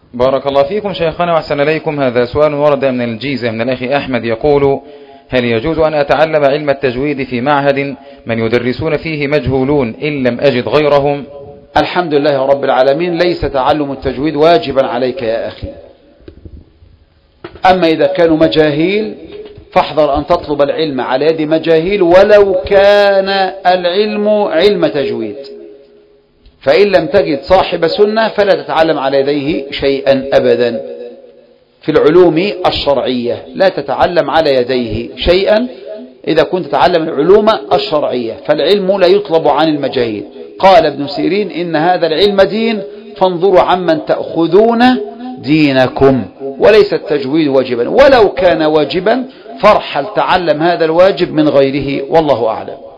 بارك الله فيكم شيخنا وأحسن إليكم. هذا سؤال ورد من الجيزة من الأخ أحمد يقول: هل يجوز أن أتعلم علم التجويد في معهد من يدرسون فيه مجهولون إن لم أجد غيرهم؟ الحمد لله رب العالمين، ليس تعلم التجويد واجبا عليك يا أخي. أما إذا كانوا مجاهيل فاحذر أن تطلب العلم على يد مجاهيل ولو كان العلم علم تجويد، فإن لم تجد صاحب سنة فلا تتعلم على يديه شيئا أبدا. في العلوم الشرعية لا تتعلم على يديه شيئا إذا كنت تتعلم العلوم الشرعية، فالعلم لا يطلب عن المجاهيل. قال ابن سيرين: إن هذا العلم دين فانظروا عمن تأخذون دينكم. وليس التجويد واجبا، ولو كان واجبا فارحل تعلم هذا الواجب من غيره، والله أعلم.